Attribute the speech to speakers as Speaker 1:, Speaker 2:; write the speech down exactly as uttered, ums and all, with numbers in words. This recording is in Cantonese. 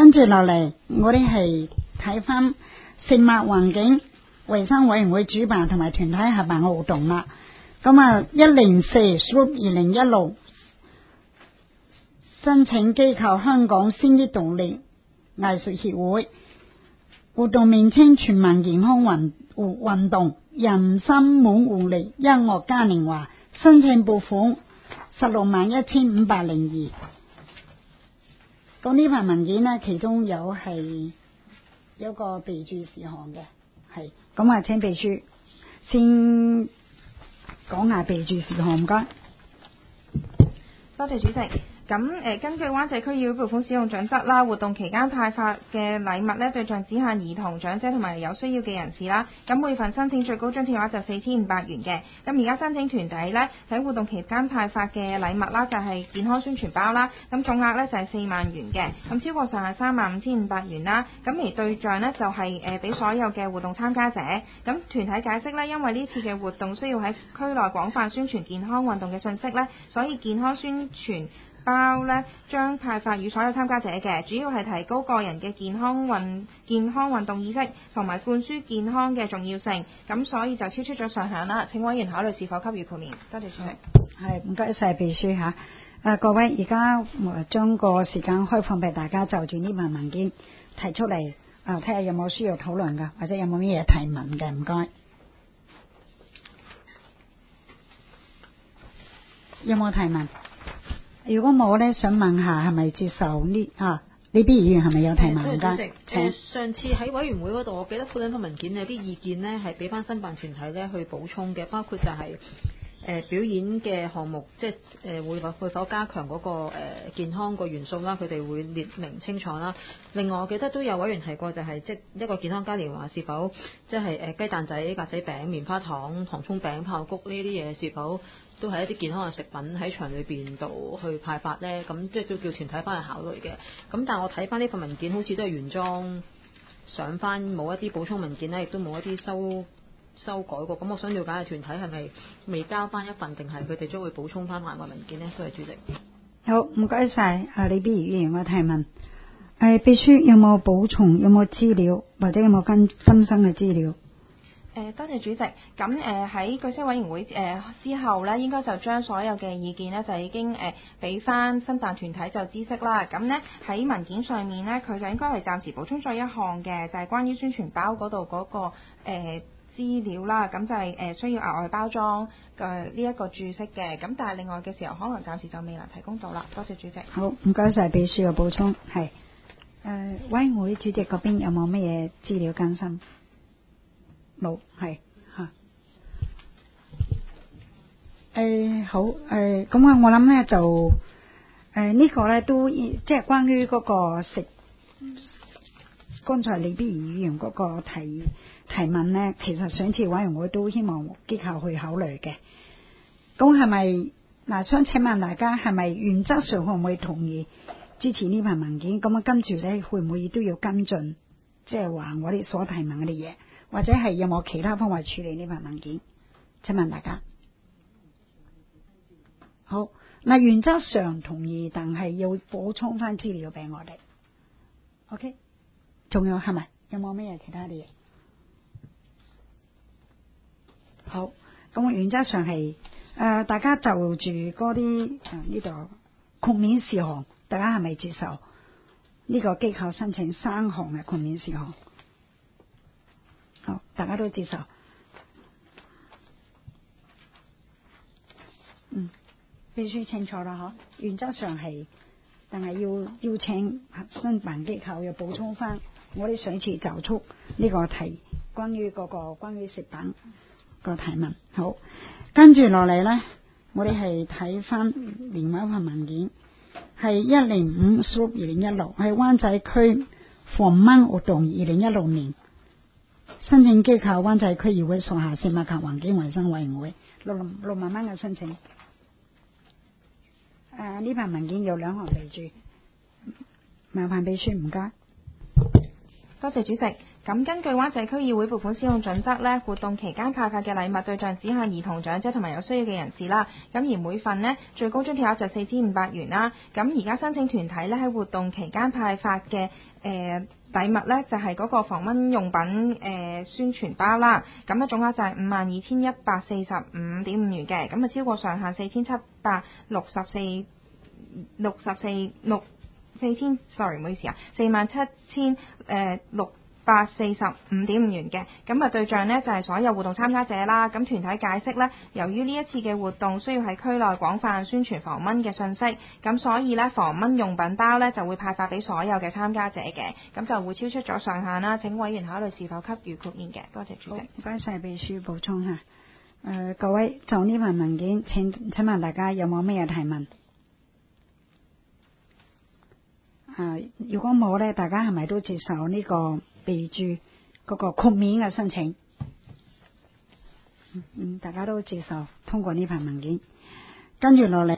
Speaker 1: 跟住落嚟，我哋係睇翻食物環境衛生委員會主辦同埋團體合辦嘅活動啦。咁啊，一零四 Group 二零一六申請機構香港先啲動力藝術協會，活動名稱全民健康運運動，人生滿活力，音樂嘉年華，申請撥款十六萬一千五百零二。咁呢份文件呢，其中有係有個備註事項嘅，係咁啊，請秘書先講下備註事項，唔該。
Speaker 2: 多謝主席。咁誒、呃，根據灣仔區議會撥款使用準則啦，活動期間派發嘅禮物呢，對象只限兒童、長者同埋有需要嘅人士啦。咁每份申請最高津貼額就四千五百元嘅。咁而家申請團體呢，喺活動期間派發嘅禮物啦，就係、是、健康宣傳包啦。咁總額呢，就係、是、四萬元嘅。咁超過上限三萬五千五百元啦。咁而對象呢，就係誒俾所有嘅活動參加者。咁團體解釋呢，因為呢次嘅活動需要喺區內廣泛宣傳健康運動嘅信息呢，所以健康宣傳包呢將派發予所有參加者嘅，主要係提高個人嘅健康運健康運動意識同埋灌輸健康嘅重要性，咁所以就超出咗上限啦。請委員考慮是否給予豁免。多謝主席。
Speaker 1: 係，唔該晒秘書嚇。誒、啊、各位，而家將個時間開放俾大家就住呢份文件提出嚟，啊睇下有冇需要討論㗎，或者有冇咩嘢提問嘅，唔該。有冇提問？如果冇咧，想問下係咪接受呢啊？李必議員係咪有提問？唔該。
Speaker 3: 誒、呃，上次喺委員會嗰度，我記得附緊份文件有啲意見呢係俾翻申辦團體咧去補充嘅，包括就係、是、誒、呃、表演嘅項目，即係誒、呃、會否會否加強嗰、那個、呃、健康個元素啦，佢哋會列明清楚啦。另外，我記得都有委員提過、就是，就係即係一個健康嘉年華是否即係誒雞蛋仔、格仔餅、棉花糖、糖葱餅、爆谷呢啲嘢是否都係一啲健康嘅食品喺場裏邊度去派發呢？咁即係都叫團體翻去考慮嘅。咁但係我睇翻呢份文件好似都係原裝上翻，冇一啲補充文件呢，亦都冇一啲修修改過。咁我想了解下團體係咪未交翻一份，定係佢哋將會補充翻埋個文件呢？多謝主席。
Speaker 1: 好，唔該晒啊李必議員嘅提問。誒、呃，秘書有冇補充？有冇資料或者有冇更新生嘅資料？
Speaker 2: 誒多謝主席。咁誒喺據悉委員會誒、呃、之後呢，應該就將所有嘅意見呢，就已經誒俾翻申辦團體就知悉啦。咁呢喺文件上面呢，佢就應該係暫時補充咗一項嘅，就係、是、關於宣傳包嗰度嗰個誒、呃、資料啦。咁就係、是、誒、呃、需要額外包裝嘅呢一個注釋嘅。咁但係另外嘅時候，可能暫時就未能提供到啦。多謝主席。
Speaker 1: 好，唔該晒秘書嘅補充。係誒委員會主席嗰邊有冇乜嘢資料更新？冇，係嚇。誒好誒，咁啊，我諗咧就誒、呃這個、呢個咧都即係關於嗰個食，剛才李必議員嗰個提提問咧，其實上次委員會都希望機構去考慮嘅。咁係咪嗱？想請問大家係咪原則上可唔可以同意支持呢份文件？咁啊，跟住咧會唔會都要跟進，即係話我哋所提問嗰啲嘢？或者係有冇其他方法處理呢份文件？請問大家。好，嗱，原則上同意，但係要補充翻資料俾我哋。OK，仲有係咪？有冇咩其他啲嘢？好，咁我原則上係誒、呃，大家就住嗰啲誒呢度豁免事項，大家係咪接受呢個機構申請三項嘅豁免事項？好，大家都接受。嗯，秘書清楚啦，嗬。原則上係，但係要邀請申辦機構要補充翻我哋上次就出呢個題，關於嗰個關於食品個提問。好，跟住落嚟咧，我哋係睇翻另外一份文件，係一零五 Group 二零一六，係灣仔區防蚊活動二零一六年。申請機構灣仔區議會屬下食物及環境衛生委員會六六萬蚊嘅申請。誒、呃，呢份文件有兩項備註，麻煩秘書唔該。
Speaker 2: 多謝主席。 咁根據灣仔區議會撥款使用準則呢，活動期間派發嘅禮物對象只限兒童、長者同埋有需要嘅人士啦。咁而每份呢，最高津貼額就四千五百元啦。咁而家申請團體呢，喺活動期間派發嘅誒禮物呢，就係、是、嗰個防蚊用品誒、呃、宣傳包啦。咁啊總額就係五萬二千一百四十五點五元嘅，咁啊超過上限四千七百六十四六十四六四千，sorry 唔好意思啊，四萬七千誒六百四十五點五元嘅。咁啊對象呢，就係、是、所有活動參加者啦。咁團體解釋呢，由於呢一次嘅活動需要喺區內廣泛宣傳防蚊嘅信息，咁所以呢，防蚊用品包呢就會派發俾所有嘅參加者嘅，咁就會超出咗上限啦。請委員考慮是否給予豁免嘅。多謝主席。
Speaker 1: 唔該晒秘書補充下。誒、呃、各位就呢份文件，請請問大家有冇咩提問？啊、呃，如果冇呢，大家係咪都接受呢個備註嗰個豁免嘅申請？嗯，大家都接受通過呢份文件，跟住落嚟。